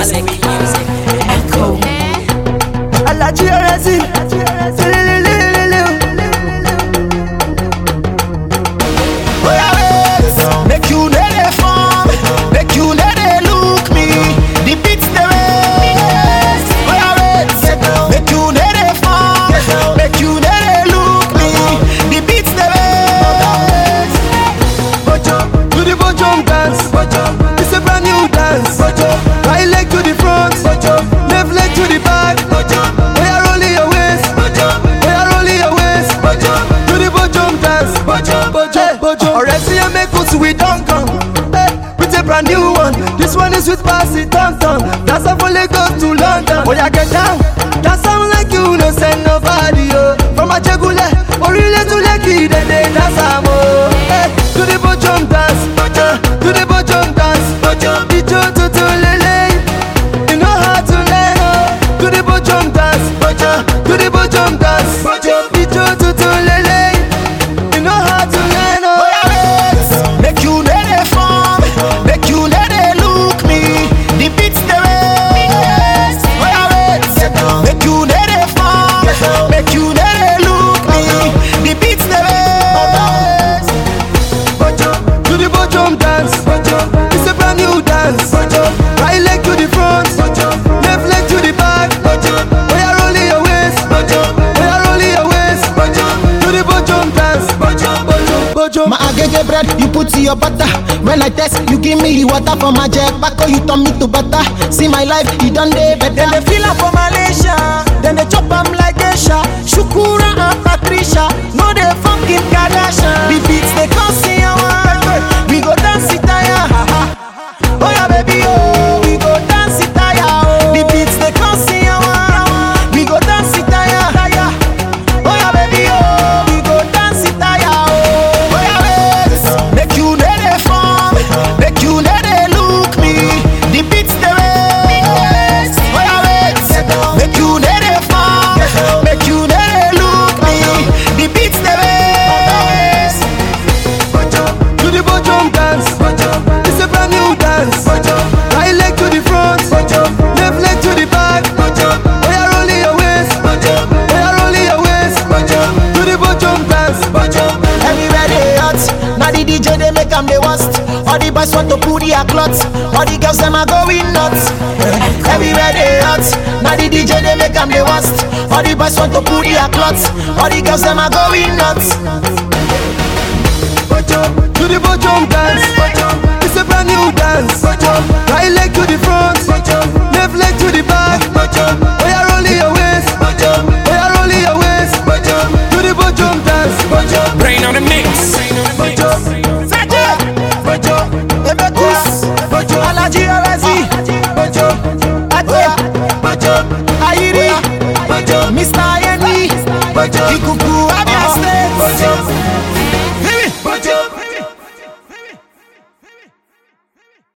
music. Echo. Alaji Orezi. Make you know they form, make you know they look me. The beats they raise. Make you know they form, make you know they look me. The beats they raise. To the bottom dance, it's a brand new dance. Right leg to the front, left leg to the back. We are rolling your waist, we are rolling your waist. To the bottom dance, Orezi and make us we don't come. With a brand new one, this one is with Passy Tonton. That's how from Lagos to London. Oh yeah, get down, that sound like you no send nobody. From Ajegule, Orile to Lekki, then they dance amo. To the bottom dance, to the bottom dance. Ijo to lele, you know how to learn. To the bottom dance, to the bottom dance. Ijo to lele, you know how to learn. Make you know they form, make you know they look me. The beats they raise. Make you know they form, make you know they look me. The beats they raise. To the bottom dance, it's a brand new dance. Right leg to the front, left leg to the back. We are rolling your waist, we are rolling your waist. To the bottom dance, My agege bread, you put in your butter. When I test, you give me water for my jet. Bako, you turn me to butter. See my life, you done day better. then they feel am for Malaysia, then they chop am like Asia. Shukura and Patricia, no they fucking Kardashian. The beats they cause in your one, we go dance it tire. Oh yeah baby oh, we go dance it tire. Oh. The beats they cause in your one, we go dance it tire. Oh yeah baby oh, we go dance it tire. Oh yeah, make you know they form, make you know they look me. The beats they raise. Oh yeah, make you know they form, make you know they look me. The beats they raise. To the bottom dance, it's a brand new dance. Right leg to the front, left leg to the back. We are rolling your waist, we are rolling your waist. To the bottom dance, Everywhere they hot. Now the DJ they make them the worst. All the boys want to put their clots. All the girls them are going nuts. Everywhere they hot. Now the DJ they make them the worst. All the boys want to put their clots. All the girls them are going nuts. to the bottom dance, it's a brand new dance. Right leg to the front, left leg to the back. We are rolling your waist, we are rolling your waist. To the bottom dance, Brain on the mix. Alaji Orezi, Ayiri, Mr. Yeni, Ikuku Abia State.